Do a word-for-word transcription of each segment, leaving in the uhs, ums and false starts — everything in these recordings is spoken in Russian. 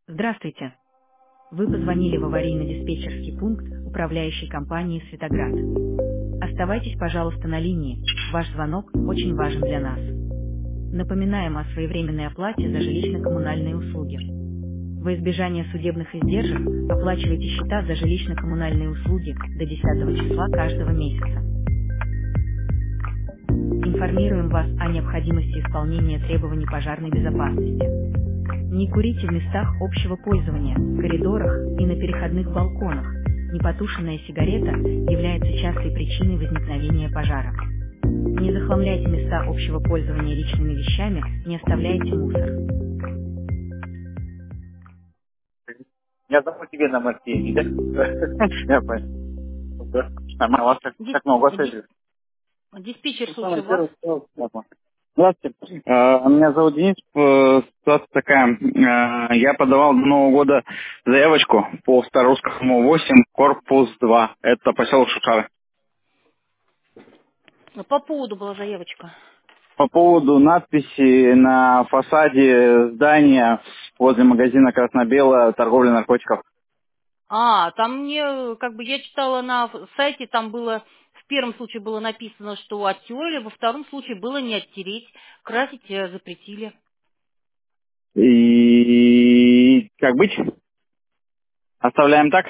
Здравствуйте. Вы позвонили в аварийно-диспетчерский пункт управляющей компании «Светоград». Оставайтесь, пожалуйста, на линии. Ваш звонок очень важен для нас. Напоминаем о своевременной оплате за жилищно-коммунальные услуги. Во избежание судебных издержек оплачивайте счета за жилищно-коммунальные услуги до десятого числа каждого месяца. Информируем вас о необходимости исполнения требований пожарной безопасности. Не курите в местах общего пользования, коридорах и на переходных балконах. Непотушенная сигарета является частой причиной возникновения пожара. Не захламляйте места общего пользования личными вещами, не оставляйте мусор. Я забыл тебе на Марсиане, да? Я понял. Да. Нормально, у вас как, Дис- как много дис- встретили? Диспетчер, Самый слушаю вас. первый, второй, я понял. Здравствуйте. Э, Меня зовут Денис. Э, Ситуация такая. Э, Я подавал до Нового года заявочку по Старорусскому восемь, корпус два. Это поселок Шушары. По поводу была заявочка. По поводу надписи на фасаде здания возле магазина «Красно-белое» торговля наркотиков. А, там мне, как бы я читала на ф- сайте, там было, в первом случае было написано, что оттерли, во втором случае было не оттереть, красить э, запретили. И как быть? Оставляем так?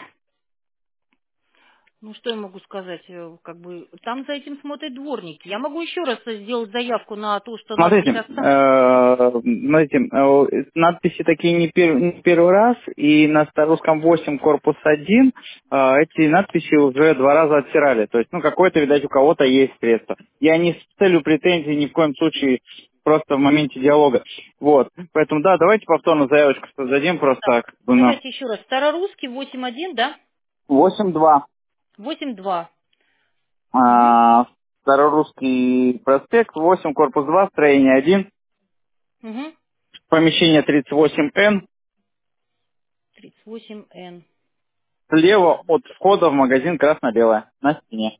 Ну, что я могу сказать, э, как бы, там за этим смотрят дворники. Я могу еще раз э, сделать заявку на то, что Смотрите, надпись оставить. э, смотрите, э, надписи такие не, пер- не первый раз, и на старорусском восемь, корпус один э, эти надписи уже два раза оттирали. То есть, ну, какое-то, видать, у кого-то есть средство. Я не с целью претензий ни в коем случае, просто в моменте диалога. Вот, поэтому, да, давайте повторно заявочку создадим Так, просто, как бы, на давайте еще раз. Старорусский восемь один, да? восемь два. восемь два. Угу, Э, Старорусский проспект, восемь, корпус два, строение один, угу. помещение тридцать восемь эн. тридцать восемь эн. Слева от входа в магазин красно-белое. На стене.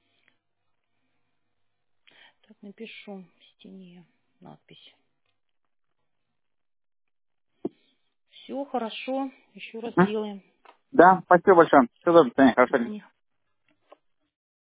Так, напишу в стене надпись. Все хорошо, еще раз М? сделаем. Да, спасибо большое. Всего доброго, до свидания, До хорошо. свидания.